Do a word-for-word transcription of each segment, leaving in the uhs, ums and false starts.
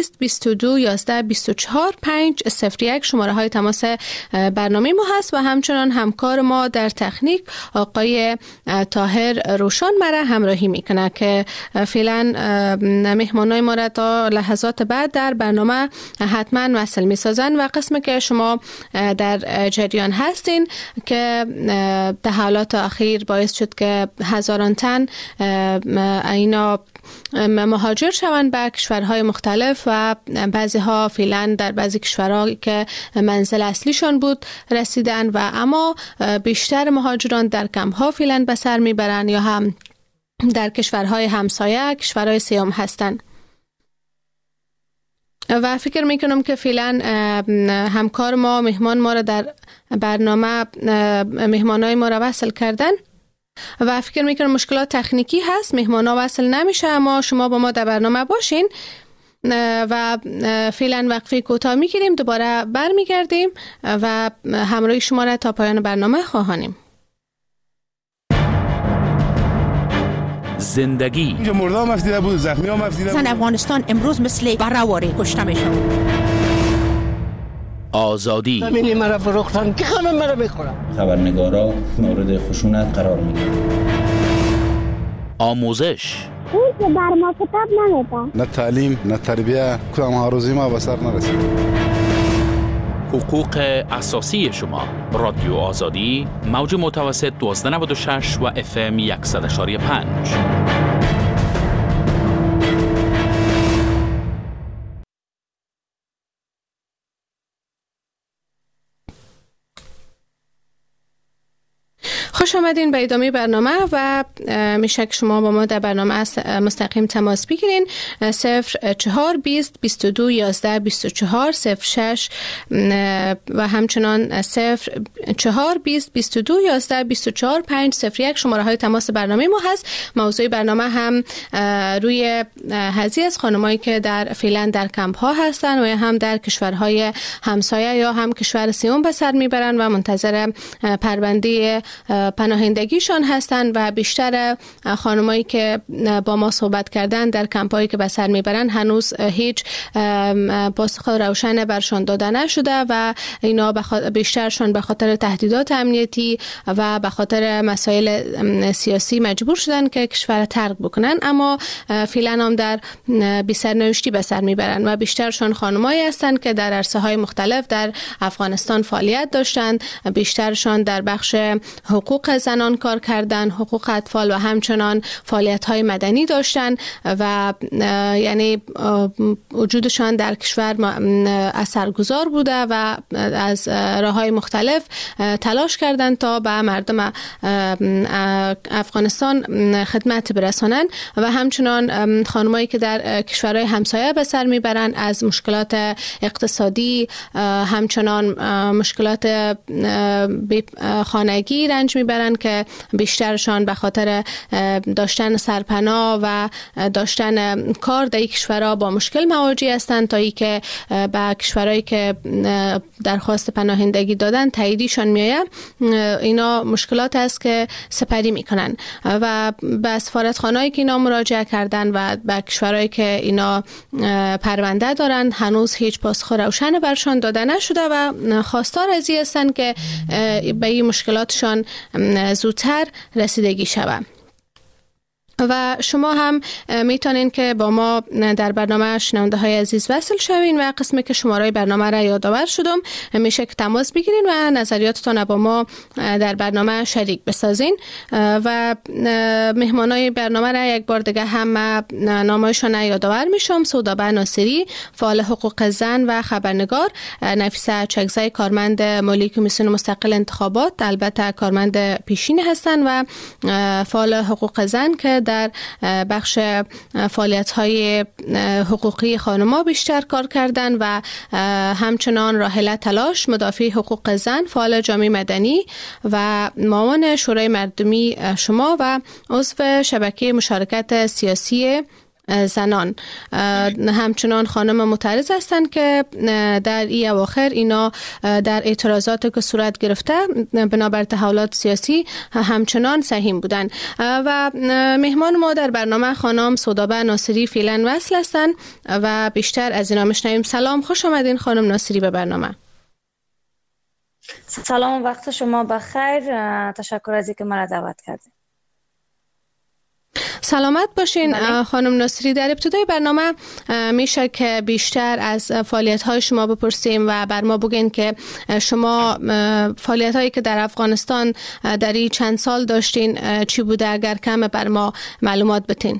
بیست بیست و دو یازده بیست و چهار پنج صفر یک شماره های تماس برنامه ما هست و همچنان همکار ما در تکنیک آقای طاهر روشان مرا همراهی میکنه که فعلا مهمانای ما را تا لحظات بعد در برنامه حتما وصل میسازن و قسمی که شما در جریان هستین که تحولات اخیر باعث شد که هزاران تن اینا مهاجر شوند به کشورهای مختلف و بعضی ها فعلا در بعضی کشورها که منزل اصلیشان بود رسیدن و اما بیشتر مهاجران در کمپ ها فعلا به سر میبرن یا هم در کشورهای همسایه کشورهای سیام هستند. و فکر میکنم که فعلا همکار ما مهمان ما را در برنامه مهمانای ما را وصل کردن و فکر میکنم مشکلات تکنیکی هست، مهمانا وصل نمیشه، اما شما با ما در برنامه باشین و فعلا وقفه کوتاه میگیریم، دوباره برمیگردیم و همراهی شما را تا پایان برنامه خواهانیم. زندگی اینجا مرده هم افتیده بود، زخمی هم افتیده بود. زن افغانستان امروز مثل برهواری کشته میشن. آزادی زمینی مرا فروختن که همه مرا میخورن. خبرنگارا مورد خشونت قرار میگیرن. آموزش اون که بر ما کتاب نمیده. نه تعلیم نه تربیه، کدام آرزوی ما به سر نرسید. حقوق اساسی شما. رادیو آزادی موج متوسط دوازده نود و شش و اف ام صد و یک و پنج. خوش آمدین به ادامه برنامه و میشه که شما با ما در برنامه مستقیم تماس بگیرین. صفر چهار بیست بیست و دو یازده بیست و چهار صفر شش و همچنان صفر چهار بیست بیست و دو یازده بیست و چهار پنج صفر یک شماره های تماس برنامه ما هست. موضوع برنامه هم روی هزینه از خانمایی که در فعلا در کمپ ها هستن و هم در کشورهای همسایه یا هم کشور سیوم به سر میبرن و منتظر پرونده پناهندگیشان هستند و بیشتر خانمایی که با ما صحبت کردن در کمپایی که به سر میبرن هنوز هیچ پاسخ روشن برشان داده نشده و اینا بیشترشان به خاطر تهدیدات امنیتی و به خاطر مسائل سیاسی مجبور شدن که کشور ترک بکنن، اما فعلا هم در بی سرنوشتی به سر میبرن و بیشترشان خانمایی هستند که در عرصه های مختلف در افغانستان فعالیت داشتند، بیشترشان در بخش حقوق زنان کار کردن، حقوق اطفال و همچنان فعالیت‌های مدنی داشتن و یعنی وجودشان در کشور اثرگذار بوده و از راه‌های مختلف تلاش کردند تا به مردم افغانستان خدمت برسانند و همچنان خانمایی که در کشورهای همسایه به سر میبرند از مشکلات اقتصادی، همچنان مشکلات خانگی رنج میبرن که بیشترشان به خاطر داشتن سرپناه و داشتن کار در کشورها با مشکل مواجه هستند تا ای که به کشورهایی که درخواست پناهندگی دادن تاییدیشان میآید. اینا مشکلات است که سپری میکنن و به سفارتخانه‌ای که اینا مراجعه کردن و به کشورهایی که اینا پرونده دارن هنوز هیچ پاسخ روشن برشان داده نشده و خواستار از این هستند که به این مشکلاتشان زودتر رسیدگی شود. و شما هم میتونین که با ما در برنامه شنونده های عزیز وصل شوین و قسمی که شماره برنامه را یادآور شدم میشه که تماس بگیرین و نظریاتتون با ما در برنامه شریک بسازین و مهمانای برنامه را یک بار دیگه هم نامایشان یادآور میشم: سودابه ناصری، فعال حقوق زن و خبرنگار; نفیسه چکزی، کارمند مالی کمیسیون مستقل انتخابات، البته کارمند پیشین هستن و فعال حقوق زن که در بخش فعالیت‌های حقوقی خانم‌ها بیشتر کار کردن و همچنان راحله تلاش، مدافع حقوق زن، فعال جامعه مدنی و معاون شورای مردمی شما و عضو شبکه مشارکت سیاسی زنان. همچنان خانم معترض هستند که در این اواخر اینا در اعتراضات که صورت گرفته بنابر تحولات سیاسی همچنان سهیم بودند. و مهمان ما در برنامه خانم سودابه ناصری فعلا وصل هستند و بیشتر از اینا میشنویم. سلام، خوش آمدین خانم ناصری به برنامه. سلام، وقت شما بخیر. تشکر از اینکه مرا دعوت کردید. سلامت باشین بله. خانم ناصری، در ابتدای برنامه میشه که بیشتر از فعالیت‌های شما بپرسیم و بر ما بگین که شما فعالیت‌هایی که در افغانستان در این چند سال داشتین چی بوده، اگر کم بر ما معلومات بتین.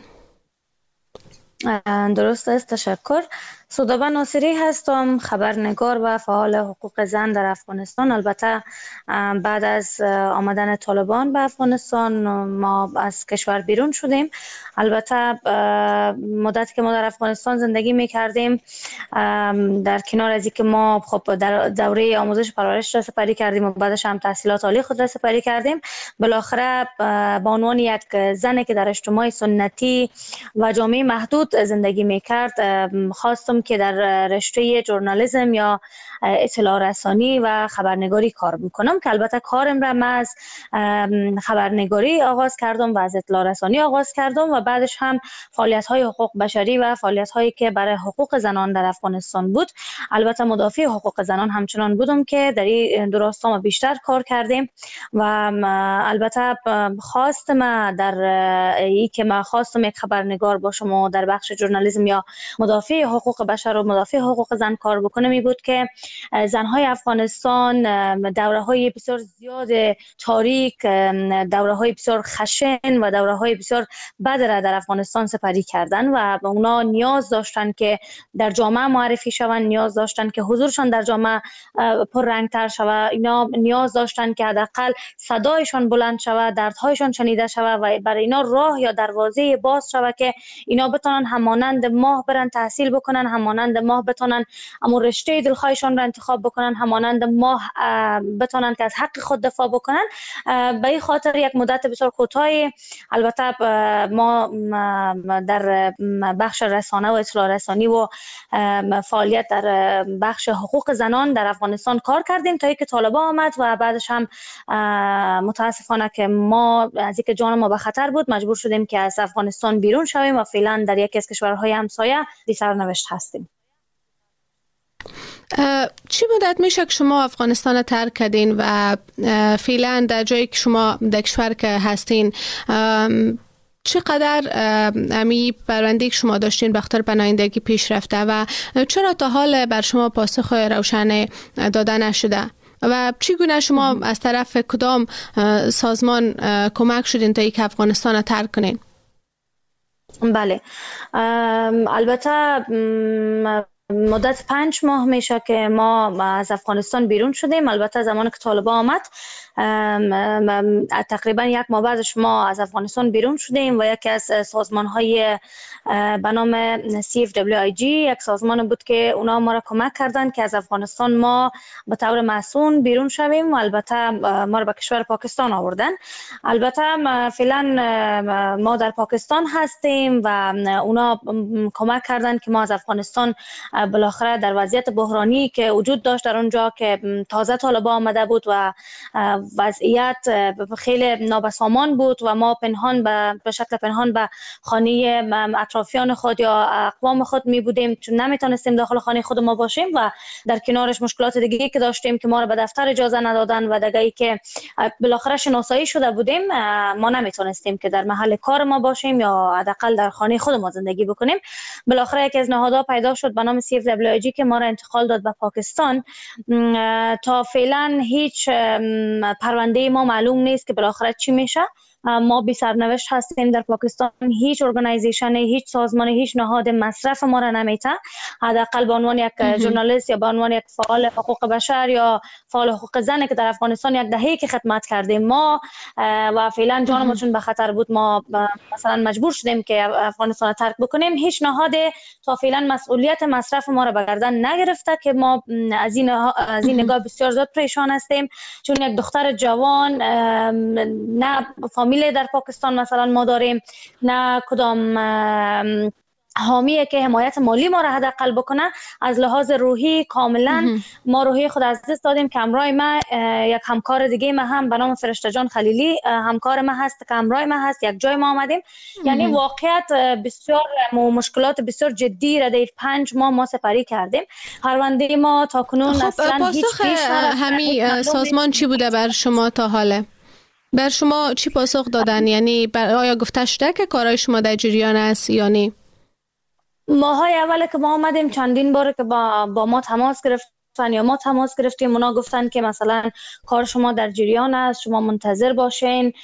درست است، تشکر. سودابه ناصری هستم، خبرنگار و فعال حقوق زن در افغانستان. البته بعد از آمدن طالبان به افغانستان ما از کشور بیرون شدیم. البته مدتی که ما در افغانستان زندگی میکردیم، در کنار از اینکه ما خب در دوره آموزش پرورش را سپری کردیم و بعدش هم تحصیلات عالی خود را سپری کردیم، بالاخره به عنوان یک زنی که در اجتماع سنتی و جامعه محدود زندگی میکرد خواستم که در رشته ژورنالیسم یا اطلاع رسانی و خبرنگاری کار بکنم، که البته کارم را من از خبرنگاری آغاز کردم و از اطلاع رسانی آغاز کردم و بعدش هم فعالیت‌های حقوق بشری و فعالیت‌هایی که برای حقوق زنان در افغانستان بود. البته مدافع حقوق زنان همچنان بودم که در این دو راستا ما بیشتر کار کردیم و البته خواستم در این که ما خواستم یک خبرنگار باشم و در بخش ژورنالیسم یا مدافع حقوق بشر و مدافع حقوق زن کار بکنم این بود که زنهای افغانستان دوره‌های بسیار زیاد تاریک، دوره‌های بسیار خشن و دوره‌های بسیار بد را در افغانستان سپری کردن و اونا نیاز داشتن که در جامعه معرفی شوند، نیاز داشتن که حضورشان در جامعه پررنگ‌تر شود، اینا نیاز داشتن که حداقل صدایشان بلند شود، دردهایشان شنیده شود و برای اینا راه یا دروازه باز شود که اینا بتونن همانند ماه برن تحصیل بکنن، همانند ماه بتونن اما رشته دلخواهشان را انتخاب بکنن، همانند ماه بتونن که از حق خود دفاع بکنن. به این خاطر یک مدت بسیار کوتاهی البته ما در بخش رسانه و اطلاع رسانی و فعالیت در بخش حقوق زنان در افغانستان کار کردیم تا اینکه طالبان آمد و بعدش هم متاسفانه که ما از اینکه جان ما به خطر بود مجبور شدیم که از افغانستان بیرون شویم و فعلا در یکی از کشورهای همسایه بی سرنوشت هستیم. چی مدت میشه که شما افغانستان ترک کردین و فعلا در جایی که شما در کشور که هستین چقدر امی پرونده که شما داشتین به خاطر پناهندگی پیش رفته و چرا تا حال بر شما پاسخ روشن داده نشده و چگونه شما از طرف کدام سازمان کمک شدین تا اینکه افغانستان ترک کنین؟ بله، البته مدت پنج ماه میشه که ما از افغانستان بیرون شدیم. البته زمانی که طالبان آمد تقریبا یک ماه بعدش ما از افغانستان بیرون شدیم و یکی از سازمان های به نام سی اف دبلیو آی جی یک سازمان بود که اونا ما را کمک کردن که از افغانستان ما به طور مسئول بیرون شویم و البته ما را به کشور پاکستان آوردن. البته فعلا ما در پاکستان هستیم و اونا کمک کردن که ما از افغانستان بالاخره در وضعیت بحرانی که وجود داشت در اونجا که تازه طالبان آمده بود و وضعیت خیلی نابسامان بود و ما پنهان به شکل پنهان به خانه اطرافیان خود یا اقوام خود می بودیم چون نمیتونستیم داخل خانه خود ما باشیم و در کنارش مشکلات دیگه که داشتیم که ما را به دفتر اجازه ندادن و دیگه که بالاخره شناسایی شده بودیم ما نمیتونستیم که در محل کار ما باشیم یا حداقل در خانه خود ما زندگی بکنیم. بالاخره یکی از نهادها پیدا شد به نام سی اف دبلیو آی جی که ما را انتقال داد به پاکستان. تا فعلا هیچ پرونده ما معلوم نیست که بالاخره چی میشه. ما بی سرنوشت هستیم در پاکستان. هیچ ارگانایزیشن، هیچ سازمان، هیچ نهاد مصرف ما را نمیته. حداقل به عنوان یک ژورنالیست یا به عنوان یک فعال حقوق بشر یا فعال حقوق زن که در افغانستان یک دهه که خدمت کردیم ما و فعلا جانمون چون به خطر بود ما مثلا مجبور شدیم که افغانستان را ترک بکنیم. هیچ نهاد تا فعلا مسئولیت مصرف ما را به گردن نگرفته که ما از این از این نگاه بسیار زیاد پریشان هستیم چون یک دختر جوان نه فامیل در پاکستان مثلا ما داریم، نه کدام حامیه که حمایت مالی ما را حداقل بکنه. از لحاظ روحی کاملا ما روحی خود از دست دادیم که همراه ما یک همکار دیگه ما هم به نام فرشته جان خلیلی همکار ما هست که همراه ما هست، یک جای ما آمدیم. یعنی واقعیت بسیار مشکلات بسیار جدی را در پنج ماه ما سپری کردیم. پرونده ما تا کنون خب اصلا هیچ پیش همین سازمان چی بوده بر شما تا حاله؟ بر شما چی پاسخ دادن؟ یعنی آیا گفته شده که کارهای شما در جریان است یا نه؟ ماهای اول که ما آمدیم چندین بار که با, با ما تماس گرفتن یا ما تماس گرفتیم، اونا گفتن که مثلا کار شما در جریان است، شما منتظر باشین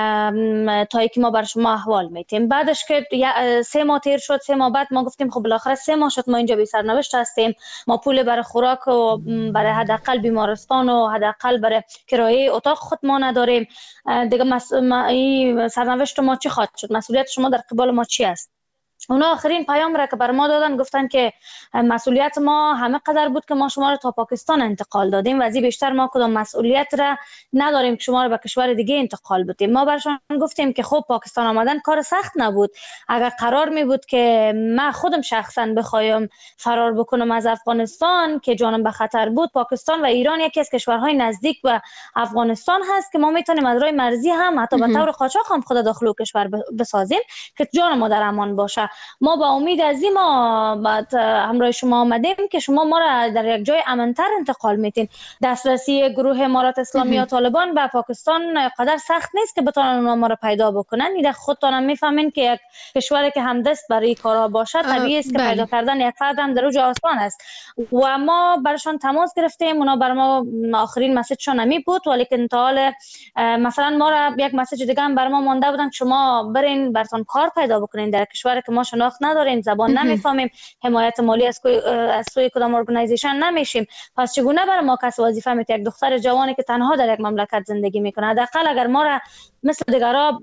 تا اینکه ما بر شما احوال میتیم. بعدش که سه ماه تیر شد، سه ماه بعد ما گفتیم خب بالاخره سه ماه شد ما اینجا بی سرنوشت هستیم، ما پول برای خوراک و برای حداقل بیمارستان و حداقل برای کرایه اتاق خود ما نداریم دیگه. مس... ما... این سرنوشت ما چی خواهد شد؟ مسئولیت شما در قبال ما چی است؟ اونا آخرین پیام را که بر ما دادن گفتن که مسئولیت ما همه قدر بود که ما شما را تا پاکستان انتقال دادیم و از این بیشتر ما کدام مسئولیت را نداریم که شما را به کشور دیگه انتقال بدیم. ما برشان گفتیم که خب پاکستان آمدن کار سخت نبود. اگر قرار می بود که من خودم شخصا بخوایم فرار بکنم از افغانستان که جانم به خطر بود، پاکستان و ایران یکی از کشورهای نزدیک به افغانستان هست که ما میتونیم از راه مرزی هم حتی به طور قاچاق هم خود داخل کشور بسازیم که جان ما در امان باشه. ما با امید از این ما بعد همراه شما آمدیم که شما ما را در یک جای امن‌تر انتقال میتین. دسترسی گروه امارات اسلامی و طالبان به پاکستان قدر سخت نیست که بتونن ما را پیدا بکنن. این خودتون هم میفهمین که یک کشوری که همدست برای کارها باشه طبیعی است که پیدا کردن یک فرد هم در اوج آسان است. و ما برشان تماس گرفتیم، اونا بر ما آخرین مسیجشون نمی بود، ولی که انتقال مثلا ما را یک مسیج دیگه هم بر ما مونده بودن که شما برین براتون کار پیدا بکنین در کشوری که ما شناخت نداریم، زبان نمیفهمیم، حمایت مالی از از سوی کدام ارگانایزیشن نمیشیم، پس چگونه برای ما کس وظیفه میده؟ یک دختر جوانی که تنها در یک مملکت زندگی میکنه، حداقل اگر ما را مثل دیگرا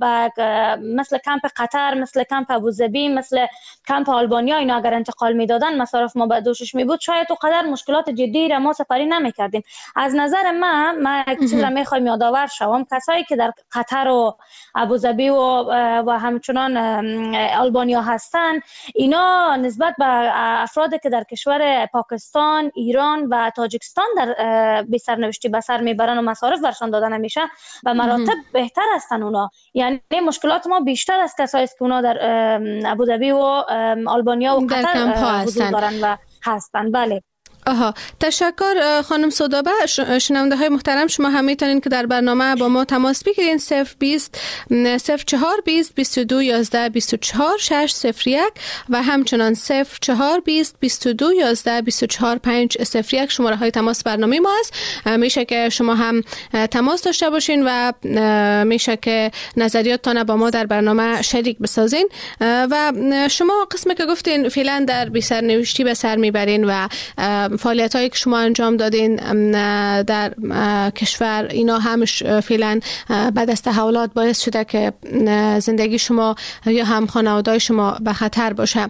مثل کمپ قطر، مثل کمپ ابوظبی، مثل کمپ آلبانیا اینا اگر انتقال میدادن مصارف ما به دوشش میبود، شاید تو قدر مشکلات جدی را ما سپری نمیکردیم. از نظر من من یک چیز را میخوایم یادآور شوم، کسایی که در قطر و ابوظبی و و همچنان آلبانیا هستن، اینا نسبت به افرادی که در کشور پاکستان، ایران و تاجیکستان در بی سرنوشتی به سر میبرن و مصارف برشان دادن نمیشه به مراتب بهتر هستن اونا. یعنی مشکلات ما بیشتر از کسایی است که اونا در ابوظبی و آلبانیا و قطر حضور دارن و هستن. بله. آها، تشکر خانم سودابه. شنونده های محترم، شما هم میتونین که در برنامه با ما تماس بگیرین. صفر بیست صفر چهار بیست بیست و دو یازده بیست و چهار شش صفر یک و همچنان صفر چهار بیست بیست و دو یازده بیست و چهار پنج صفر یک شماره های تماس برنامه ما است. میشه که شما هم تماس داشته باشین و میشه که نظریاتتان با ما در برنامه شریک بسازین. و شما قسمی که گفتین فعلا در بی سرنوشتی به سر میبرین و فعالیت هایی که شما انجام دادین در کشور، اینا همش فعلا بعد از تحولات باعث شده که زندگی شما یا هم خانواده شما به خطر باشه.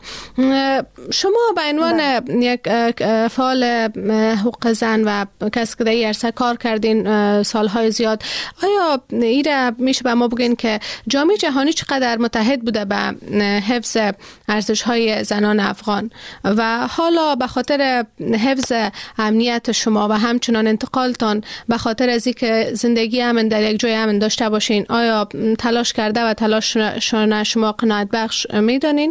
شما به عنوان یک فعال حقوق زن و کسی که در این عرصه کار کردین سالهای زیاد، آیا ایره میشه به ما بگین که جامعه جهانی چقدر متحد بوده به حفظ ارزش های زنان افغان و حالا به خاطر حفظ امنیت شما و همچنان انتقالتان به خاطر از اینکه زندگی امن در یک جای امن داشته باشین، آیا تلاش کرده و تلاش شما قناعت بخش میدانین؟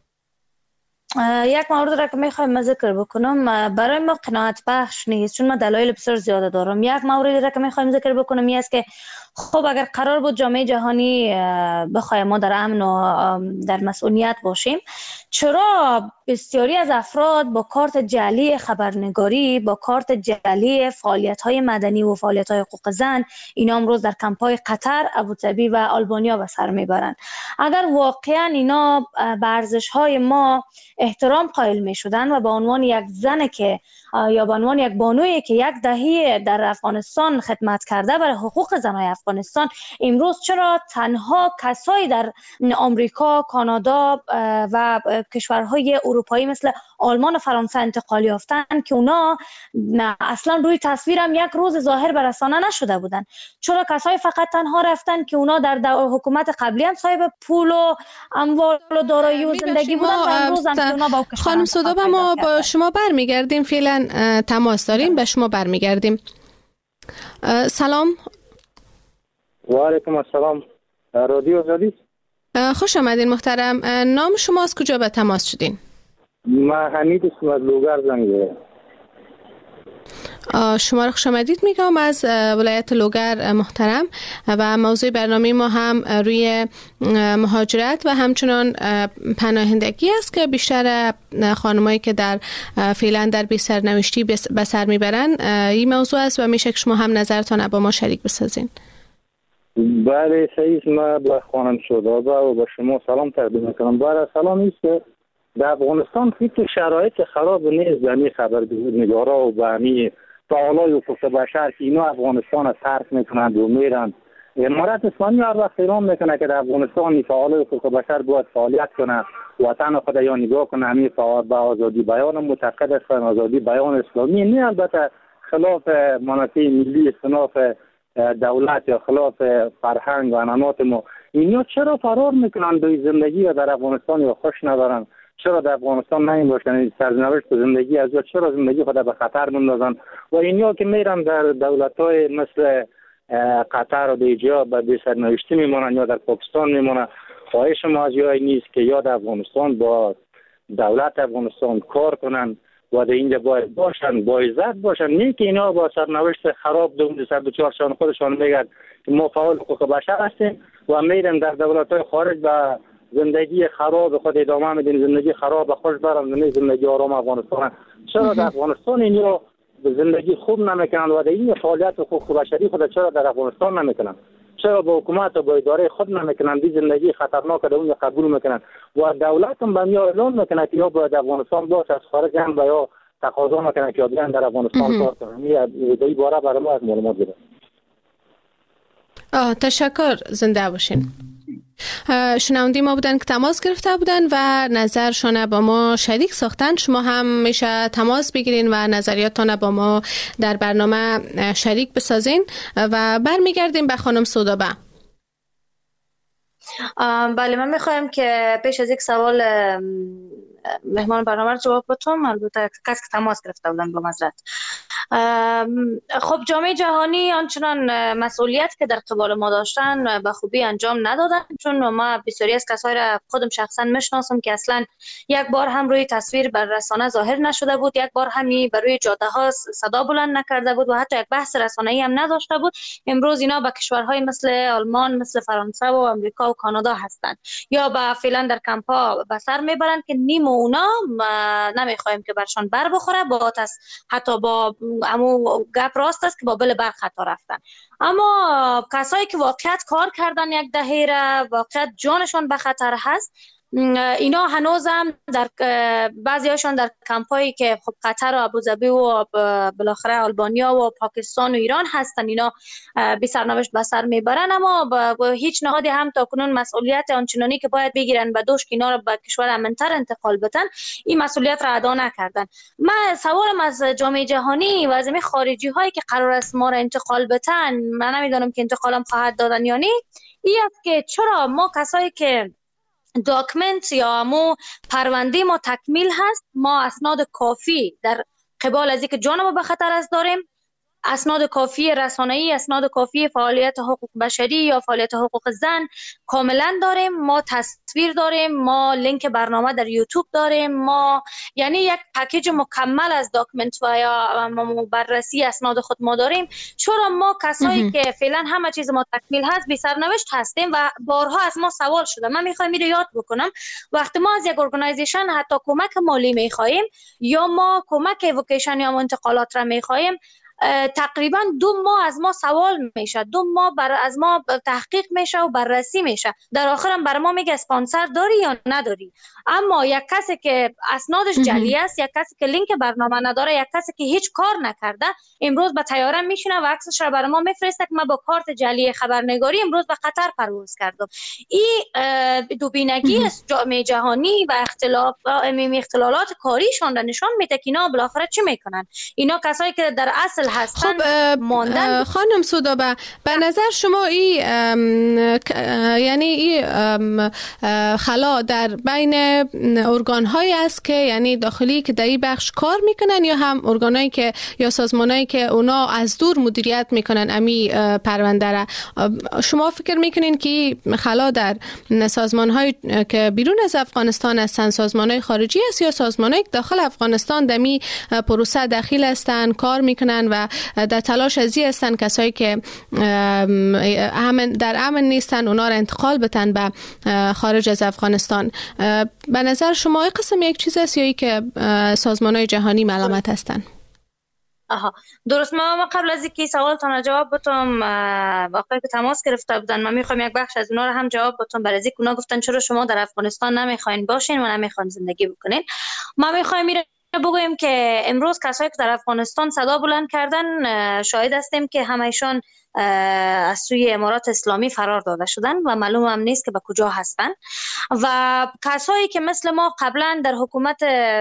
یک مورد را که میخوایم ذکر بکنم برای ما قناعت بخش نیست، چون ما دلایل بسیار زیاده دارم. یک موردی را که میخوایم ذکر بکنم این است که خب اگر قرار بود جامعه جهانی بخوایم ما در امن و در مسئولیت باشیم، چرا بسیاری از افراد با کارت جعلی خبرنگاری، با کارت جعلی فعالیت‌های مدنی و فعالیت‌های حقوق زن، اینا امروز در کمپ‌های قطر، ابوظبی و آلبانیا به سر میبرند؟ اگر واقعا اینا به ارزش‌های ما احترام قائل می شدن و به عنوان یک زن که یا به عنوان یک بانویی که یک دهه در افغانستان خدمت کرده برای حقوق زنای افغانستان، امروز چرا تنها کسایی در آمریکا، کانادا و کشورهای اروپایی مثل آلمان و فرانسه انتقال یافتن که اونا اصلا روی تصویرم یک روز ظاهر به رسانه نشده بودن؟ چرا کسایی فقط تنها رفتن که اونا در حکومت قبلی هم صاحب پول و اموال و دارایی و زندگی بودن و امروز هم که اونا با خانم سودابه ما با شما برمیگردیم، فعلا تماس داریم، به شما برمیگردیم. سلام. و علیکم السلام. رادیو آزادی. خوش آمدین محترم. نام شما از کجا به تماس شدین؟ من حمید اسم از لوگر زنگ زدم. شما را خوش آمدید میگم از ولایت لوگر محترم، و موضوع برنامه ما هم روی مهاجرت و همچنان پناهندگی است که بیشتر خانمایی که در فعلا در بی سرنوشتی به سر میبرن این موضوع است و میشه که شما هم نظرتان با ما شریک بسازین. بله صحیح. ما با خانم سودابه و با شما سلام تقدیم میکنم. برای سلام است که در افغانستان فکر شرایط خراب نیست، یعنی خبرنگارا و بامی فعالای حقوق بشر که اینا افغانستان را ترک میکنند و میرن. امارت اسلامی هر وقت اعلام میکنه که در افغانستان فعالای حقوق بشر باید فعالیت کنه، وطن خود یا نگاه کنه، همین فعال به آزادی بیان معتقد است، آزادی بیان اسلامی نه، البته خلاف منافع ملی، خلاف دولت یا خلاف فرهنگ و عنعنات ما. اینا چرا فرار میکنن به زندگی و در افغانستان یا خوش ندارن؟ چرا در افغانستان نمی باشن؟ سرنوشت زندگی از چرا زندگی خود به خطر میندازن؟ و اینا که میرن در دولت‌های مثل قطر و دیجا به بی سرنوشتی میمونن یا در پاکستان میمونن. خواهش ما از جای نیست که یا در افغانستان با دولت افغانستان کار کنن و در اینجا باید باشن، با عزت باشن، نه که اینا با سرنوشت خراب دوم سر دوچارشان خودشان میگن ما فعال حقوق بشر هستیم و میرن در دولت‌های خارج و زندگی خراب خود ادامه میدین، زندگی خراب خوش برن، نه زندگی آرام افغانستان. چرا در افغانستان اینا زندگی خوب نمیکنن و در این فعالیت حقوق بشری خود چرا در افغانستان نمیکنن؟ چرا با حکومت و با اداره خود نمیکنن؟ دی زندگی خطرناک در اون قبول میکنن و دولت هم به میاد اعلام میکنه که یا باید افغانستان باشه، از خارج هم با یا تقاضا میکنه که بیان در افغانستان کار کنن. این دی باره برای ما از معلومات بده. آه تشکر، زنده باشین. شنوندی ما بودن که تماس گرفته بودن و نظرشان با ما شریک ساختن. شما هم میشه تماس بگیرین و نظریاتتان با ما در برنامه شریک بسازین و برمیگردیم به خانم سودابه. بله، من میخوایم که پیش از یک سوال مهمان برنامه رو جواب بدم، البته کسی که تماس گرفته بودن با معذرت. خب جامعه جهانی آنچنان مسئولیت که در قبال ما داشتن به خوبی انجام ندادن، چون ما بسیاری از کسایی را خودم شخصا میشناسم که اصلا یک بار هم روی تصویر بر رسانه ظاهر نشده بود، یک بار همی بر روی جاده ها صدا بلند نکرده بود و حتی یک بحث رسانه‌ای هم نداشته بود. امروز اینا به کشورهای مثل آلمان، مثل فرانسه و امریکا و کانادا هستند یا با فعلا در کمپا به سر میبرند که نیم اونا نمیخوایم که برشان بر بخوره، با حتی با امو گپ راست است که با بل بر خطا رفتن. اما کسایی که واقعیت کار کردن یک دهه را، واقعیت جانشان به خطر هست، اینا هنوز هم در بعضی هاشون در کمپایی که خب قطر و ابوظبی و بالاخره آلبانیا و پاکستان و ایران هستن، اینا بی سرنوشت به سر میبرن، اما با هیچ نهادی هم تا کنون مسئولیت آنچنانی که باید بگیرن به دوش که اینا رو به کشور امن‌تر انتقال بدن این مسئولیت را ادا نکردن. من سوالم از جامعه جهانی و از این خارجی هایی که قرار است ما را انتقال بدن، من نمیدونم که انتقالم خواهد دادن یا نه، این است که چرا ما کسایی که داکمنت یا مو پرونده ما تکمیل هست، ما اسناد کافی در قبال از اینکه جان ما به خطر است داریم، اسناد کافی رسانه‌ای، اسناد کافی فعالیت حقوق بشری یا فعالیت حقوق زن کاملا داریم، ما تصویر داریم، ما لینک برنامه در یوتیوب داریم، ما یعنی یک پکیج مکمل از داکمنت و یا بررسی اسناد خود ما داریم. چرا ما کسایی که فعلا همه چیز ما تکمیل هست بی سرنوشت هستیم و بارها از ما سوال شده؟ من میخوام اینو یاد بکنم، وقتی ما از یک ارگانایزیشن حتی کمک مالی میخوایم یا ما کمک ایوکیشن یا انتقالات را میخوایم، تقریبا دو ماه از ما سوال میشه، دو ماه بر از ما تحقیق میشه و بررسی میشه. در آخر هم بر ما میگه اسپانسر داری یا نداری. اما یک کسی که اسنادش جعلی است، یک کسی که لینک برنامه نداره، یک کسی که هیچ کار نکرده، امروز به طیاره میشینه و عکسش را بر ما میفرسته که من با کارت جعلی خبرنگاری امروز به قطر پرواز کردم. این دوبینگی است جامعه جهانی و اختلاف اختلالات کاریشان را نشان میده که اینا بالاخره چی میکنن. اینا کسایی که در اصل هستن. خب ماندن. خانم سودابه، به نظر شما این یعنی این خلا در بین ارگان هایی است که یعنی داخلی که در این بخش کار میکنن یا هم ارگان هایی که یا سازمان هایی که اونا از دور مدیریت میکنن امی پرونده را؟ شما فکر میکنین که خلا در سازمان هایی که بیرون از افغانستان هستند سازمان های خارجی است یا سازمان هایی که داخل افغانستان در می پروسه داخل هستند کار میکنن و در تلاش ازی هستند کسایی که امن در امن نیستن اونا را انتقال بتن به خارج از افغانستان؟ به نظر شما این قسم یک چیز است یا ای که سازمان‌های جهانی ملامت هستند؟ آها درست. ما, ما قبل از اینکه سوالتون را جواب بدم واقعا که تماس گرفته بودن، ما میخوایم یک بخش از اونا رو هم جواب بدم. برای اینکه اونا گفتن چرا شما در افغانستان نمیخواین باشین و نمیخواین زندگی بکنین. ما میخوایم میره بگویم که امروز کسایی که در افغانستان صدا بلند کردن شاهد هستیم که همایشان از سوی امارات اسلامی فرار داده شدن و معلوم هم نیست که به کجا هستن. و کسایی که مثل ما قبلا در حکومت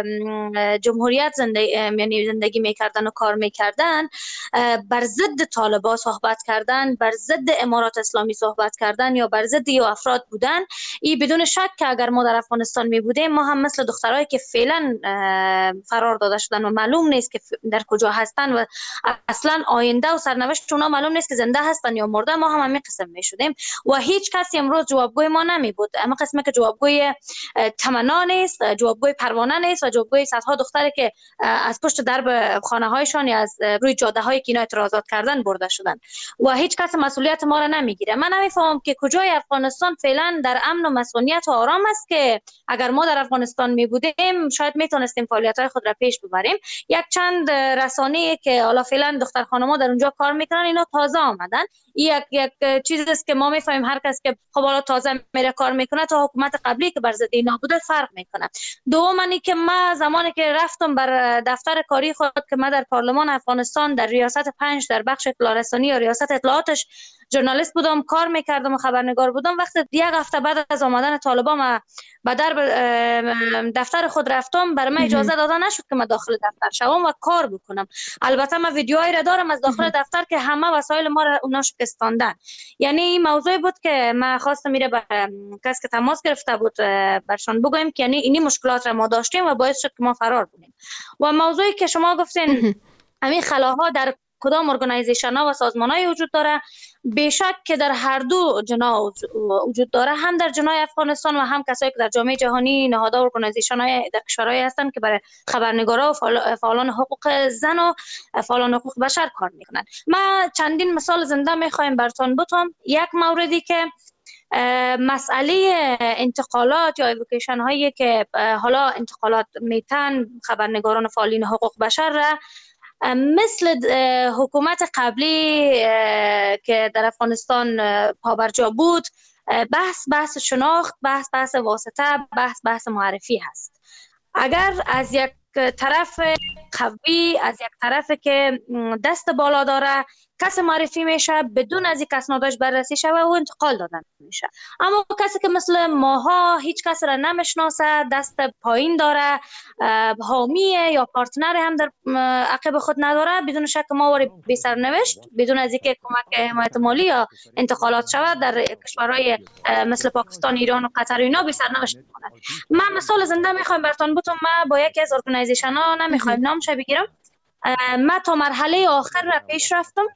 جمهوریت زندگی یعنی زندگی میکردن و کار میکردن، بر ضد طالبان صحبت کردن، بر ضد امارات اسلامی صحبت کردن یا بر ضد یا افراد بودن، این بدون شک که اگر ما در افغانستان می بودیم ما هم مثل دخترایی که فعلا فرار داده شدن و معلوم نیست که در کجا هستن و اصلا آینده و سرنوشت اونا معلوم نیست که زنده هستن یا مرده، ما هم همین قسم می شدیم و هیچ کسی امروز جوابگوی ما نمی بود. اما قسمه که جوابگوی تمنا نیست، جوابگوی پروانه نیست و جوابگوی صدها دختری که از پشت درب خانه هایشان یا از روی جاده هایی که اینا اعتراضات کردن برده شدن و هیچ کس مسئولیت ما را نمیگیره. من نمیفهمم که کجای افغانستان فعلا در امن و مسئولیت و آرام است که اگر ما در افغانستان می بودیم شاید میتونستیم فعالیت های خود را پیش ببریم. یک چند رسانه‌ای که حالا فعلا دختر خانم‌ها در اونجا کار میکنن اینا تازه آمدن. یک یک چیزی است که ما میفهمیم هر کس که خب حالا تازه میره کار میکنه تا حکومت قبلی که بر ضد اینا بوده فرق میکنه. دوم اینی که ما زمانی که رفتم بر دفتر کاری خود که ما در پارلمان افغانستان در ریاست پنج در بخش اطلاع رسانی یا ریاست اطلاعاتش ژورنالیست بودم، کار میکردم و خبرنگار بودم. وقتی یک هفته بعد از آمدن طالبان ما به در دفتر خود رفتم، برای من اجازه داده نشد که من داخل دفتر شوم و کار بکنم. البته من ویدیوهایی را دارم از داخل دفتر که همه وسایل ما را اونا شکستاندن. یعنی این موضوعی بود که من خواستم میره به کسی که تماس گرفته بود برشان بگویم که یعنی اینی مشکلات را ما داشتیم و باعث شد که ما فرار کنیم. و موضوعی که شما گفتین همین خلاها در کدام ارگانایزیشن ها و سازمان های وجود داره، بیشک که در هر دو جناح وجود داره، هم در جناح افغانستان و هم کسایی که در جامعه جهانی نهادها و ارگانایزیشن های در کشورهایی هستند که برای خبرنگارا و فعالان حقوق زن و فعالان حقوق بشر کار میکنن. ما چندین مثال زنده میخوایم براتون بگم. یک موردی که مسئله انتقالات یا ایوکیشن هایی که حالا انتقالات میتن خبرنگاران و فعالین حقوق بشر را مثل حکومت قبلی که در افغانستان پابرجا بود، بحث بحث شناخت، بحث بحث واسطه، بحث بحث معرفی هست. اگر از یک طرف قوی، از یک طرف که دست بالا داره کسی معرفی میشه بدون از اینکه اسنادش بررسی شوه و انتقال دادن میشه. اما کسی که مثل ماها هیچ کس را نمیشناسه، دست پایین داره، حامیه یا پارتنر هم در عقب خود نداره، بدون شک ما وری بی سرنوشت بدون از اینکه کمک حمایت مالی یا انتقالات شود در کشورهای مثل پاکستان، ایران و قطر اینا بی سرنوشت میکنه. من مثال زنده میخوام براتون بگم. من با یکی از ارگانایزیشن ها نمیخوام نامش بگیرم، من تا مرحله آخر را پیش رفتم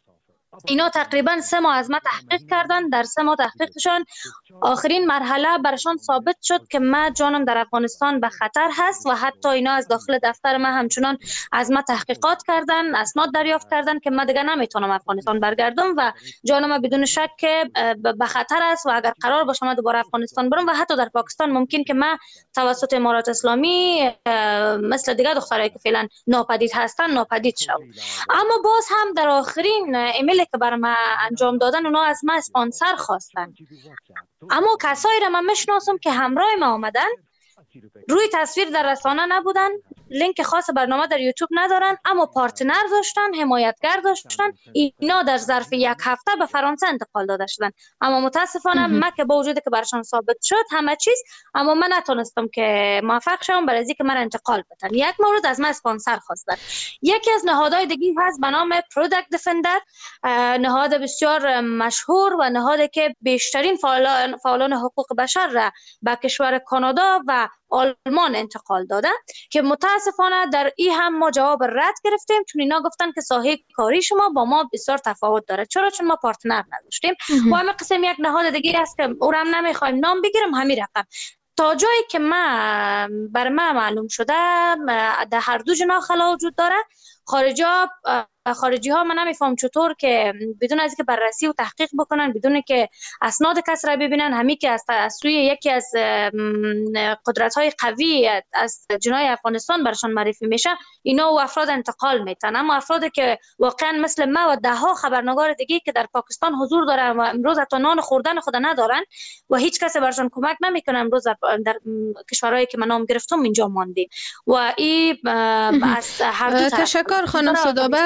اینا تقریبا سه ماه از ما تحقیق کردن. در سه ماه تحقیقشان آخرین مرحله برشان ثابت شد که ما جانم در افغانستان به خطر هست و حتی اینا از داخل دفتر ما همچنان از ما تحقیقات کردن، اسناد دریافت کردن که ما دیگه نمیتونم افغانستان برگردم و جانم بدون شک که به خطر است و اگر قرار باشه ما دوباره افغانستان برم و حتی در پاکستان ممکن که ما توسط امارات اسلامی مثل دیگه دخترایی که فعلا ناپدید هستن ناپدید شد. اما باز هم در آخرین ایمیل که بر ما انجام دادن اونا از ما اسپانسر خواستن، اما کسایی را من میشناسم که همراه ما آمدن، روی تصویر در رسانه نبودن، لینک خاص برنامه در یوتیوب ندارن، اما پارتنر داشتن، حمایتگر داشتن. اینا در ظرف یک هفته به فرانسه انتقال داده شدن. اما متاسفانه ما که با وجودی که برشان ثابت شد همه چیز، اما من نتونستم که موفق شوم برای اینکه من انتقال بدن. یک مورد از من اسپانسر خواستن. یکی از نهادهای دیگه هست به نام پروداکت دفندر، نهاد بسیار مشهور و نهادی که بیشترین فعالان فعالان حقوق بشر را به کشور کانادا و آلمان انتقال داده که متاسفانه در این هم ما جواب رد گرفتیم، چون اینا گفتن که ساحه کاری شما با ما بسیار تفاوت داره. چرا؟ چون ما پارتنر نداشتیم. و همین قسم یک نهاد دیگه است که او را هم نمیخوایم نام بگیرم، همین رقم. تا جایی که ما بر ما معلوم شده در هر دو جناح خلا وجود داره. خارجی ها خارجی ها من نمیفهم چطور که بدون از اینکه بررسی و تحقیق بکنن، بدون که اسناد کس را ببینن، همین که از سوی یکی از قدرت های قوی از جناح افغانستان برشان معرفی میشه، اینا و افراد انتقال میتن. اما افرادی که واقعا مثل ما و ده ها خبرنگار دیگه که در پاکستان حضور دارن و امروز حتی نان خوردن خود ندارن و هیچ کس برشان کمک نمیکنه، امروز در کشورهایی که من نام گرفتم اینجا ماندیم. و این از هر دو طرف. تشکر خانم سودابه.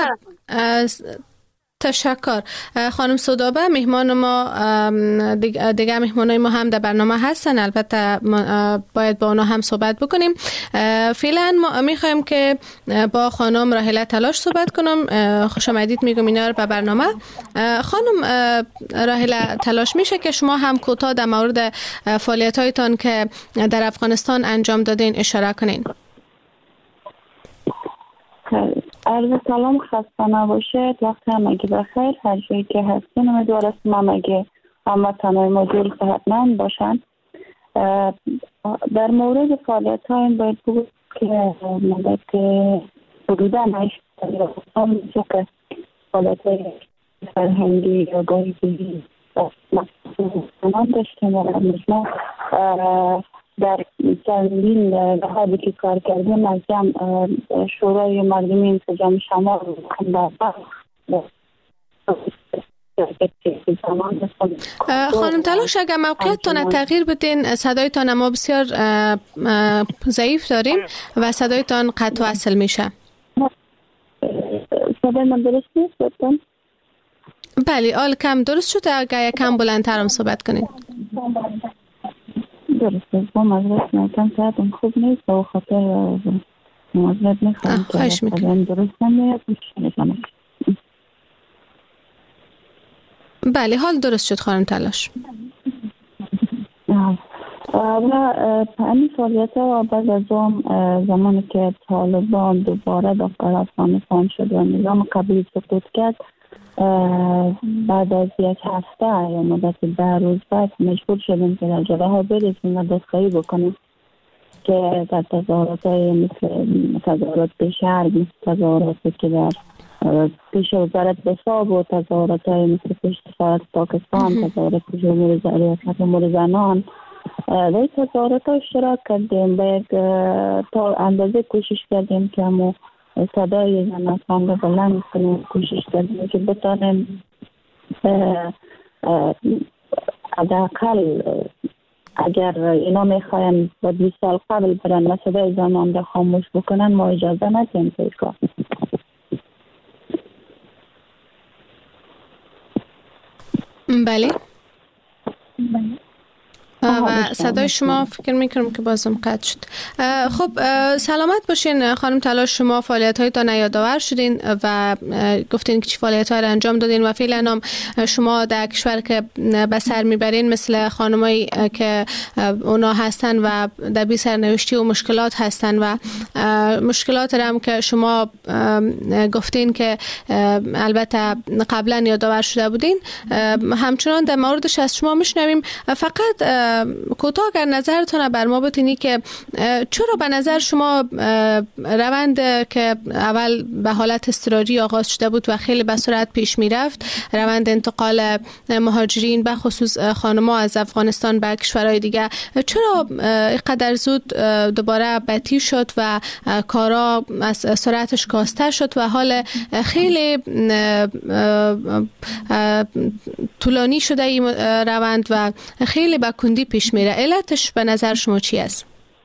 تشکر خانم سودابه. مهمان ما دیگه, دیگه مهمانای ما هم در برنامه هستن، البته باید با اونا هم صحبت بکنیم. فعلا ما میخوایم که با خانم راهله تلاش صحبت کنم. خوش آمدید میگم اینا رو به برنامه. خانم راهله تلاش، میشه که شما هم کوتاه در مورد فعالیت‌هایتان که در افغانستان انجام دادین اشاره کنین؟ عرض سلام، خسته نباشید، وقت همگی بخیر. هر جایی که هستین امیدوارم همگی هموطنان ما جور صحتمند باشن. در مورد فعالیت ها این باید بگویم که مدت حدودا هشت سال میشه که فعالیت های فرهنگی یا گاهی دیگی مخصوص داشتیم و مجموع در چندین نهادی که کار کردیم از جمع شورای مردمی انسجام شمال خانم تلاش، اگر موقعیتتان تغییر بدین، صدایتان ما بسیار ضعیف داریم و صدایتان قطع و وصل میشه. صدای من درست نیست بودم؟ بله، آل کم درست شده، اگر یکم بلندتر هم صحبت کنین. درسته، با مذرت میکنم ساعتم خوب نیست و خاطر مذرت میخوام خواهش میکنم. درست نمیاد. بله، حال درست شد خانم تلاش. و این فعالیت ها بعد از اون زمانی که طالبان دوباره داخل افغانستان شد و نظام قبلی سقوط کرد، بعد از یک هفته یا مدت ده روز بعد مجبور شدیم که در جبهه ها برسیم و دستگاهی بکنیم که در تظاهرات های مثل تظاهرات به شهر، مثل تظاهراتی که در پیش وزارت دفاع و تظاهرات های مثل پیش سفارت پاکستان، تظاهرات جمهوری ریاست امور زنان، در این تظاهرات ها اشتراک کردیم. باید تا اندازه کوشش کردیم که همون صدای زنان رو بلند کنیم، کوشش کردیم که بتانیم حداقل اگر اینا میخواین با بیست سال قبل برن و صدای زنان رو خاموش بکنن، ما اجازه ندیم که کار. بله. و صدای شما فکر میکنم که بازم قطع شد. خب سلامت باشین خانم طلا، شما فعالیت هایتان یادآور شدین و گفتین که چی فعالیت ها را انجام دادین و فعلا هم شما در کشور که به سر میبرین مثل خانمایی که اونا هستن و در بی سرنوشتی و مشکلات هستن و مشکلات هم که شما گفتین که البته قبلا یادآور شده بودین، همچنان در موردش از شما میشنویم. فقط کوتاه اگر نظرتون بر ما بتونی که چرا به نظر شما روند که اول به حالت اضطراری آغاز شده بود و خیلی به سرعت پیش میرفت، روند انتقال مهاجرین به خصوص خانم‌ها از افغانستان به کشورهای دیگه، چرا اینقدر زود دوباره بدتر شد و کارا از سرعتش کاسته شد و حال خیلی طولانی شده این روند و خیلی با کندی پیش میره؟ علتش به نظر شما چی است؟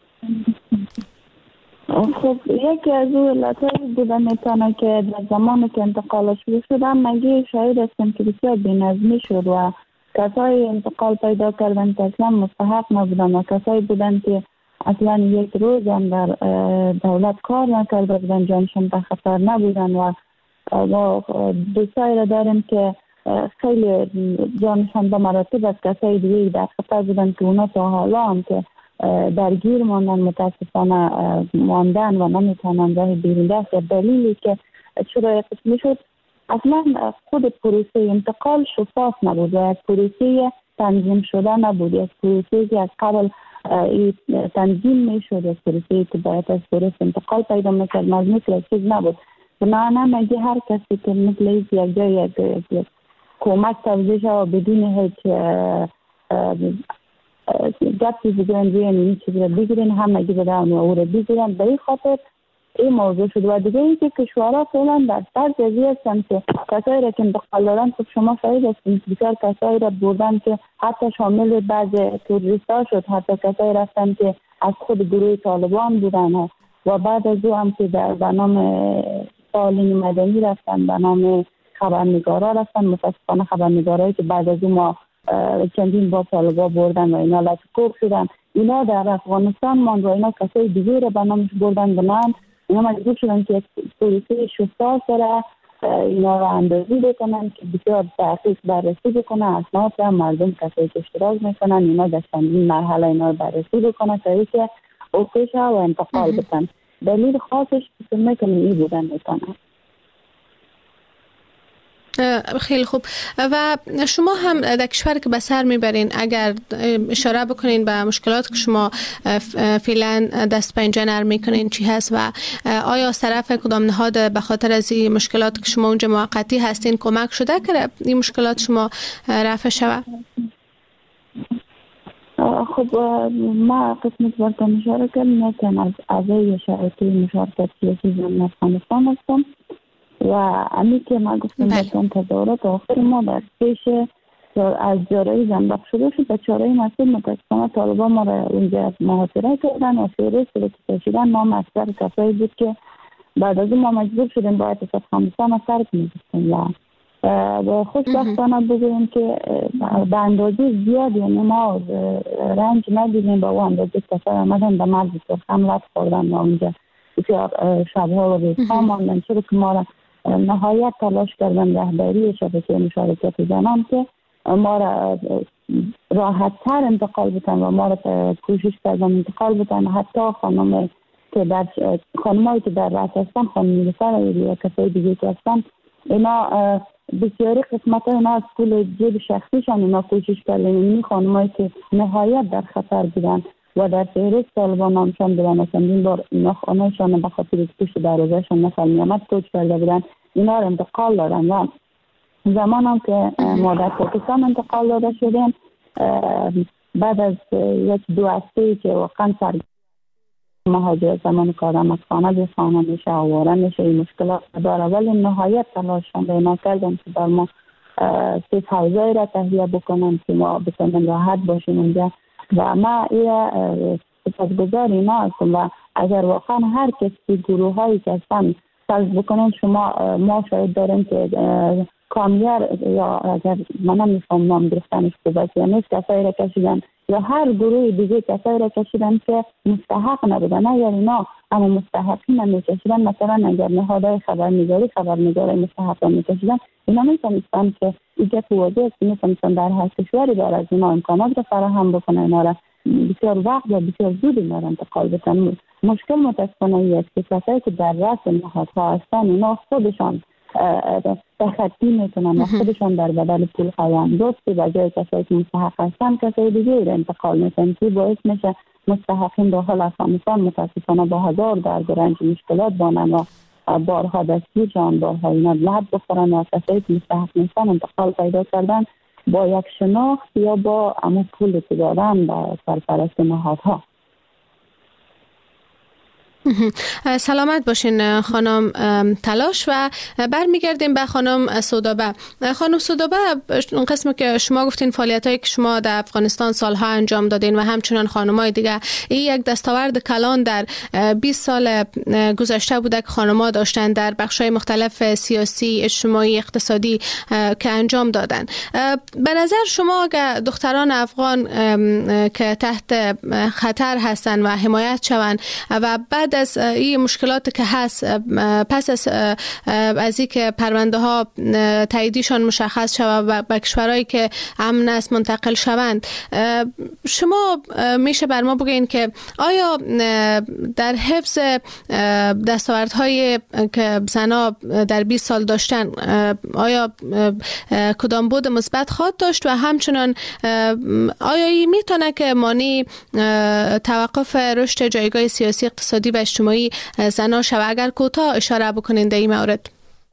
خب یکی از اون علتهای بوده میتونه که در زمان که انتقال شروع شدن مگه شاید هستم که بسیار بی‌نظمی شد و کسای انتقال پیدا کردن که اصلا مستحق نبودن و کسایی بودن که اصلا یک روز هم در دولت کار نکرده بودن، جانشان به خطر نبودن و دوستایی را داریم که خیلی جانشان به مراتب از کسای دیگه در خطر بودن که اونا تا حالا هم که درگیر ماندن متاسفانه ماندن و نمیتونن راه بیرون دست. دلیلی که چرا قسمی شد اصلا خود پروسه انتقال شفاف نبود و یک پروسه تنظیم شده نبود، یک پروسه که از قبل تنظیم میشد، یک پروسه که باید از درست انتقال پیدا میکرد مثل چیز نبود. بنابراین مگه هر کسی که مثل یک جای یک کمک توضیح و بدون هیچ گپی بگیرن روی این چیز را بگیرن، هم مگه بدن او را بگیرن. به این خاطر این موضوع شد. و دیگه این که کشورها فعلا در سر جزی هستن که کسایی را که انتقال دارن، خب شما شاید هستین بسیار کسایی را بردن که حتی شامل بعض توریست ها شد، حتی کسایی رفتن که از خود گروه طالبان بودن و بعد از او هم که در برنامه فعالین مدنی رفتن، به نام خبرنگارا رفتن. متاسفانه خبرنگارایی که بعد از او ما چندین با طالبا بردن و اینا لطکوب شدن، اینا در افغانستان ماند و اینا کسای دیگه را به نامش بردن. بنان اینا مجبور شدن که پلیسی شفاف را اینا را اندازی بکنن که بسیار دقیق بررسی بکنن، اسناد را مردم کسایی که اشتراک میکنن اینا در چندین مرحله اینا را بررسی بکنن تا اینکه اوکیش و انتقال بکنن. دلیل خاصش که میکنن این بودن میکنن. خیلی خوب. و شما هم در کشور که به سر میبرین اگر اشاره بکنین به مشکلات که شما فعلا دست پنجه نرم میکنین چی هست و آیا از طرف کدام نهاد به خاطر از این مشکلات که شما اونجا موقتی هستین کمک شده که این مشکلات شما رفع شود؟ خب ما قسمت برتن اشاره کردیم که از اعضای شرایطی مشارکت سیاسی جمعی افغانستان هستم و امی که ما گفتیم بچان تظاهرات آخر ما در پیش از جارای زنبق شروع شد و چارای مسئول متاسفانه طالبان ما را اونجا محاصره کردن و فهرست رو که کشیدن. ما مکتر کسایی بود که بعد از ما مجبور شدیم باید از افغانستان ترک می‌کنیم و خوشبختانه بگوییم که به اندازه زیاد یعنی ما رنج ندیدیم با اون اندازه کسای آمدن به مرز سرخم لط خوردن و اونجا بسیار شبها و روزها ماندن، چرا که ما را نهایت تلاش کردن رهبری شبکه مشارکت زنان که ما را راحت تر انتقال بتن و ما را کوشش کردن انتقال بتن. حتی خانم که در خانمایی که در رأس هستن، خانم نیلوفر یا کسای دیگه که هستن، اینا بسیاری قسمت ها اینا از پول جیب شخصیشان اینا کوشش کردن. این خانمایی که نهایت در خطر بودن و در فهرست طالبان نامشان بودن و چندین بار اینا خانهشان به خاطر پشت دروازهشان نفل میامد کوچ کرده بودن، اینا را انتقال دادن. و زمان هم که ما در پاکستان انتقال داده شدیم بعد از یک دو هفته که واقعا سر مهاجر زمان کارم از خانه به خانه میشه آواره میشه این مشکلات داره، ولی نهایت تلاششان به اینا کردن که بر ما سیف حوزه را تهیه بکنن که ما بتونیم راحت باشیم اونجا. و ما این سپاسگزار اینا هستم و اگر واقعا هر کسی گروه هایی که هستن فرض بکنن شما ما شاید داریم که کامیار یا اگر من نمیفهم نام گرفتنش خوب است یا نیست کسایی را کشیدن یا هر گروه دیگه کسایی را کشیدن که مستحق نبودن. اگر اینا اما مستحقین هم میکشیدن، مثلا اگر نهادهای خبرنگاری خبرنگاری مستحق هم میکشیدن، اینا میتونستن که ایگه واضح است که میتونستن در هر کشوری بر از اینا امکانات را فراهم بکنن، اینا را بسیار وقت و بسیار زود اینا را انتقال بکنن. مشکل متاسفانه ای است که کسایی که در رأس نهادها هستن اینا خودشان تخطی میکنن و خودشان در بدل پول خواهند داد که بجای کسایی که مستحق هستن کسایی دیگه را انتقال میکنن که باعث میشه مستحقین داخل افغانستان متاسفانه با هزار درد و رنج مشکلات بانن و بارها دستگیر شوند، بارها اینا لب بخورن و کسایی که مستحق نیستن انتقال پیدا کردن با یک شناخت یا با امو پول که دادن با سرپرست نهادها. سلامت باشین خانم تلاش. و برمیگردیم به خانم سودابه. خانم سودابه، اون قسمی که شما گفتین فعالیتایی که شما در افغانستان سالها انجام دادین و همچنان خانمای دیگه، این یک دستاورد کلان در بیست سال گذشته بوده که خانم‌ها داشتن در بخش‌های مختلف سیاسی، اجتماعی، اقتصادی که انجام دادن. به نظر شما اگه دختران افغان که تحت خطر هستن و حمایت شوند و بعد از این مشکلات که هست، پس از از این که پرونده ها تاییدیشان مشخص شود و به کشورهایی که امن است منتقل شوند، شما میشه بر ما بگین که آیا در حفظ دستاوردهای که زنها در بیست سال داشتن آیا کدام بود مثبت خواهد داشت و همچنان آیا این میتونه که مانع توقف رشد جایگاه سیاسی، اقتصادی و اجتماعی زنان شود؟ اگر کوتاه اشاره بکنین در این مورد.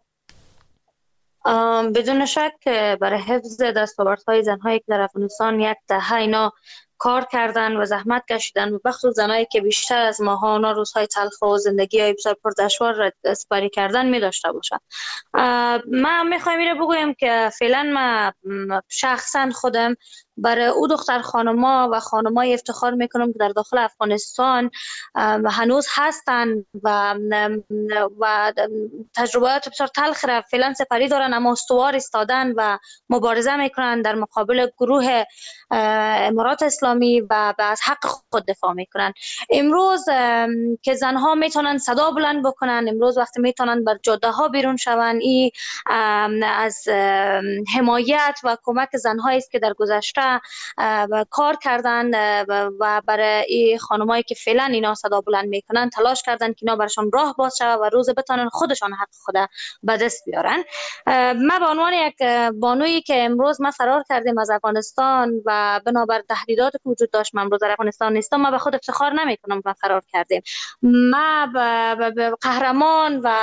بدون شک برای حفظ دستاوردهای زنهایی که در افغانستان یک دهه اینا کار کردن و زحمت کشیدن و بخصوص زنایی که بیشتر از ماها اونا روزهای تلخ و زندگی های بسیار پردشوار را سپری کردن می داشته باشن. من میخوایم میره بگویم که فعلا من شخصا خودم برای او دختر خانما و خانمای افتخار میکنم که در داخل افغانستان هنوز هستن و و تجربیات بسیار تلخ را فعلا سپری دارن، اما استوار ایستادن و مبارزه میکنن در مقابل گروه امارات اسلامی و از حق خود دفاع میکنن. امروز که زنها میتونن صدا بلند بکنن، امروز وقتی میتونن بر جاده ها بیرون شون، این از حمایت و کمک زنهایی است که در گذشته کار کردن و برای این خانمایی که فعلا اینا صدا بلند میکنن تلاش کردن که اینا برشان راه باز شود و روز بتونن خودشان حق خود به دست بیارن. ما به عنوان یک بانویی که امروز ما فرار کردیم از افغانستان و بنابر تهدیدات که وجود داشت، من امروز در افغانستان نیستم، ما به خود افتخار نمیکنم که فرار کردیم. ما به قهرمان و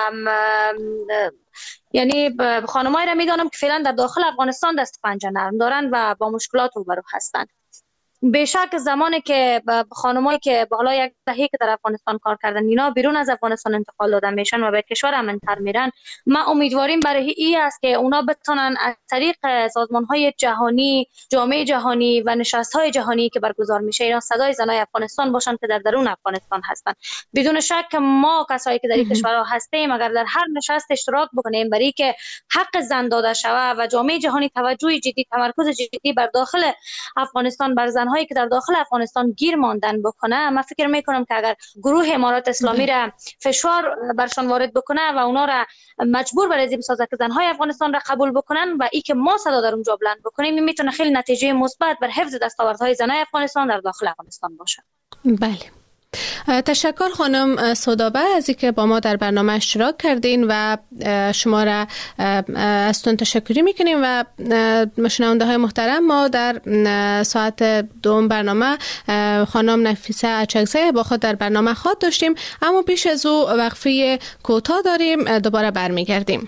یعنی خانمایی را میدانم که فعلا در داخل افغانستان دست پنجه نرم دارن و با مشکلات روبرو هستند. بیشک زمانی که خانمایی که بالا یک دهه که در افغانستان کار کردن اینا بیرون از افغانستان انتقال دادن میشن و به کشور امن‌تر میرن، ما امیدواریم برای این است که اونا بتونن از طریق سازمان‌های جهانی، جامعه جهانی و نشست‌های جهانی که برگزار میشه اینا صدای زنای افغانستان باشن که در درون افغانستان هستن. بدون شک ما کسایی که در این کشورها هستیم اگر در هر نشست اشتراک بکنیم برای که حق زن داده شود و جامعه جهانی توجه جدی، تمرکز جدی بر داخل افغانستان بر زن هایی که در داخل افغانستان گیر ماندن بکنه، من فکر میکنم که اگر گروه امارات اسلامی را فشار برشان وارد بکنه و اونا را مجبور بر این بسازه که زنهای افغانستان را قبول بکنن و ای که ما صدا در اونجا بلند بکنیم، این میتونه خیلی نتیجه مثبت بر حفظ دستاوردهای زنای افغانستان در داخل افغانستان باشه. بله. تشکر خانم سودابه از اینکه با ما در برنامه اشتراک کردین و شما را ازتون تشکری میکنیم و شنونده های محترم، ما در ساعت دوم برنامه خانم نفیسه اچکزی با خود در برنامه خود داشتیم، اما پیش از او وقفه کوتاه داریم، دوباره برمیگردیم.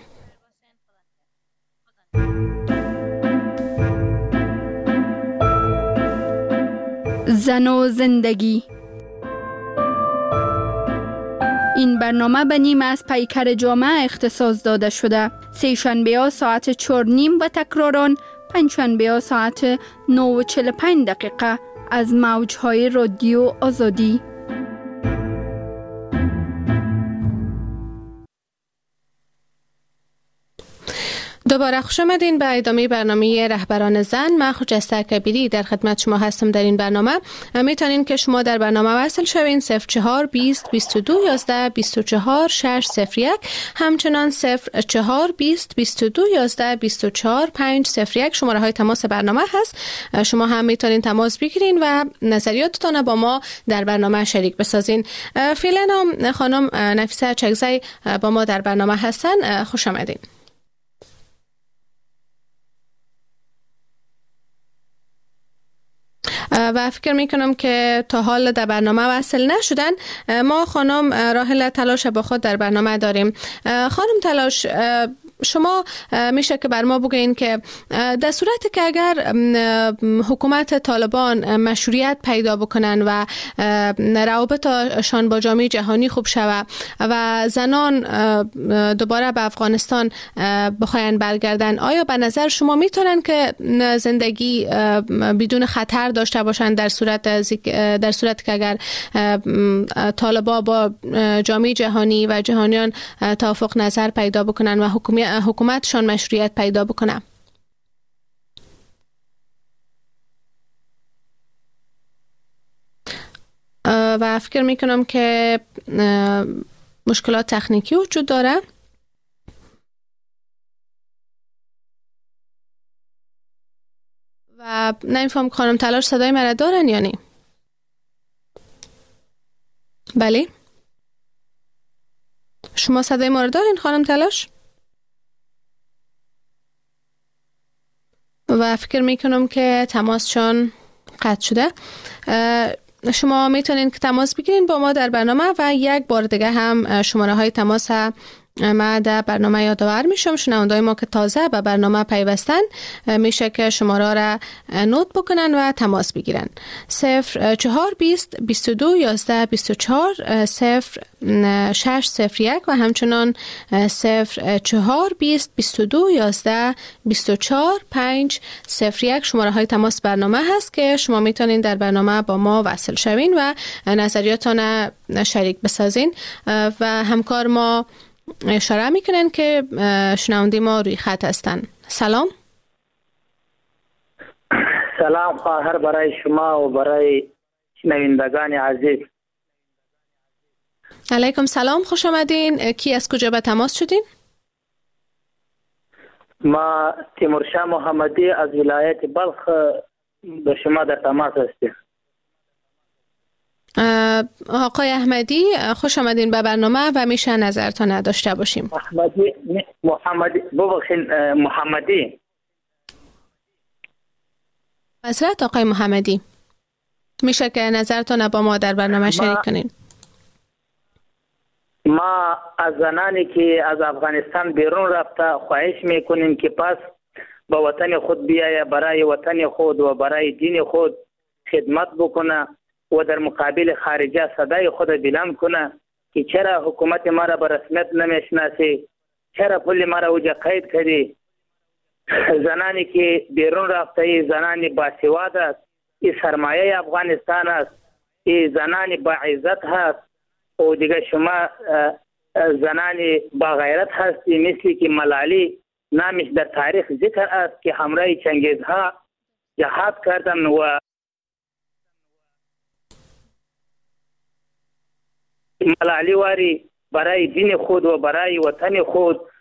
زن و زندگی. این برنامه به نیم از پیکر جامعه اختصاص داده شده. سه شنبه ها ساعت چهار نیم و تکراران پنج شنبه ها ساعت نه و چهل و پنج دقیقه از موجهای رادیو آزادی. دوباره خوش آمدین به ادامه برنامه رهبران زن. من خجسته کبیری در خدمت شما هستم. در این برنامه میتونین که شما در برنامه وصل شوین صفر چهار بیست بیست و دو یازده بیست و چهار شش صفر یک، همچنان صفر چهار بیست بیست و دو یازده بیست و چهار پنج صفر یک شماره های تماس برنامه هست. شما هم میتونین تماس بگیرین و نظریاتتان با ما در برنامه شریک بسازین. فعلا خانم نفیسه چکزی با ما در برنامه هستن. خوش آمدین. و فکر میکنم که تا حال در برنامه وصل نشدن. ما خانم راحله تلاش با خود در برنامه داریم. خانم تلاش، شما میشه که بر ما بگین که در صورتی که اگر حکومت طالبان مشروعیت پیدا بکنن و روابطشان با جامعه جهانی خوب شود و زنان دوباره به افغانستان بخواین برگردن، آیا به نظر شما میتونن که زندگی بدون خطر داشته باشند در صورت در صورت که اگر طالبان با جامعه جهانی و جهانیان توافق نظر پیدا بکنن و حکومت حکومتشان مشروعیت پیدا بکنه؟ و فکر میکنم که مشکلات تکنیکی وجود داره. و نمیفهم خانم تلاش صدای مرا دارن یا نی؟ بله، شما صدای ما رو دارین خانم تلاش؟ و فکر میکنم که تماسشان قطع شده. شما میتونین که تماس بگیرین با ما در برنامه و یک بار دیگه هم شماره های تماس ما در برنامه یادآور میشم. شنوندای ما که تازه به برنامه پیوستن میشه که شماره را نوت بکنن و تماس بگیرن. صفر چهار بیست بیست و دو یازده بیست و چهار صفر شش صفر یک و همچنان صفر چهار بیست بیست و دو یازده بیست و چهار پنج صفر یک شماره های تماس برنامه هست که شما میتونین در برنامه با ما وصل شوین و نظریاتتان شریک بسازین. و همکار ما اشاره میکنن که شنونده ما روی خط هستن. سلام. سلام خواهر برای شما و برای شنوندگان عزیز. علیکم سلام، خوش آمدین. کی از کجا به تماس شدین؟ ما تیمورشاه محمدی از ولایت بلخ به شما در تماس هستیم. آقای احمدی خوش آمدین به برنامه و میشه نظرتان داشته باشیم. احمدی محمدی ببخشید محمدی. حضرت آقای محمدی میشه که نظرتان با ما در برنامه شریک کنین. ما از زنانی که از افغانستان بیرون رفته خواهش میکنیم که پس به وطن خود بیایه، برای وطن خود و برای دین خود خدمت بکنه و در مقابل خارجه صدای خود بلند کنه که چرا حکومت ما را به رسمیت نمیشناسی، چرا پول ما را وجه قید کردی. زنانی که بیرون رفته زنانی باسواد است، این سرمایه افغانستان است، این زنانی با عزت هست و دیگه شما زنانی با غیرت هستی مثل که ملالی نامش در تاریخ ذکر است که همراه چنگیزها جهاد کردن و ملالی واری برای دین خود و برای وطن خود